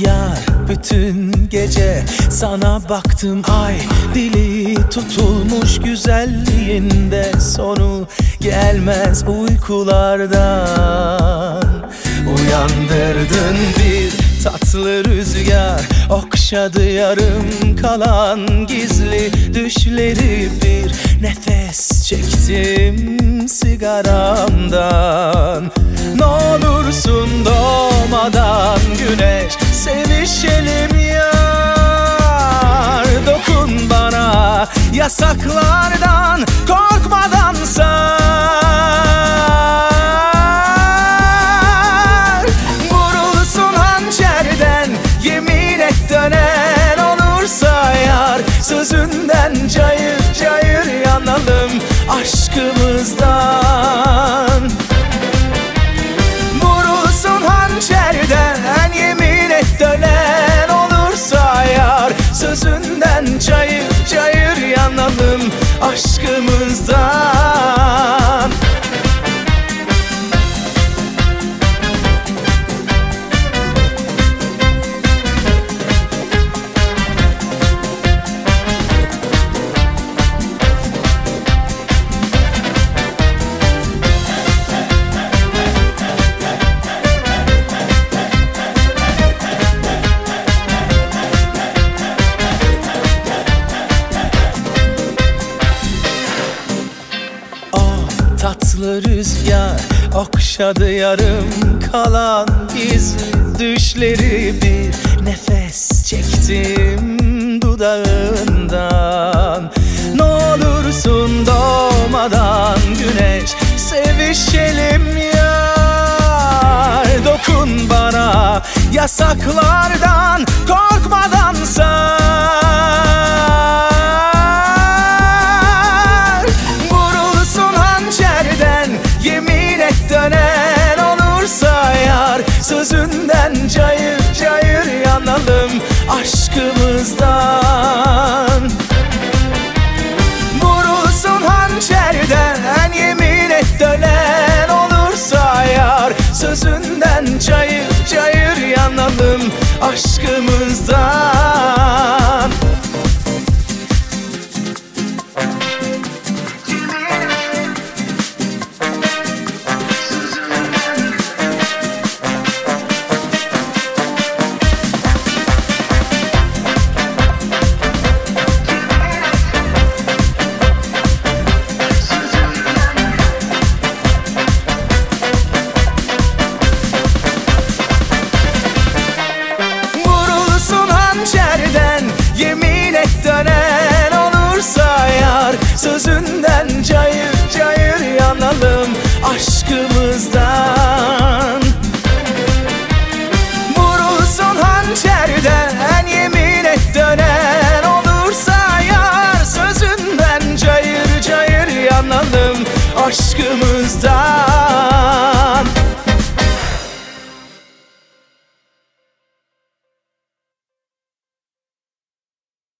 Yar bütün gece sana baktım, ay dili tutulmuş güzelliğinde, sonu gelmez uykulardan. Uyandırdın bir tatlı rüzgar, okşadı yarım kalan gizli düşleri, bir nefes çektim sigaramdan. Ne olursun doğmadan güneş, sevişelim yar. Dokun bana yasaklardan, korkmadan sar. Vurulsun hançerden, yemin et dönen olursa yar. Sözünden cayır cayır yanalım aşkımızdan. Vurulsun hançerden, yemin et dönen olursa yar. Sözünden cayır cayır yanalım aşkımızdan. Tatlı rüzgar okşadı yarım kalan gizli düşleri, bir nefes çektim dudağından. Ne olursun doğmadan güneş, sevişelim yar. Dokun bana yasaklardan, korkmadan sar. Vurulsun hançerden, yemin et dönen olursa yar. Sözünden cayır cayır yanalım aşkımızdan. Vurulsun hançerden, yemin et dönen olursa yar. Sözünden cayır cayır yanalım aşkımızdan. Yemin et dönen olursa yar. Sözünden cayır cayır yanalım aşkımızdan. Vurulsun hançerden, yemin et dönen olursa yar. Sözünden cayır cayır yanalım aşkımızdan.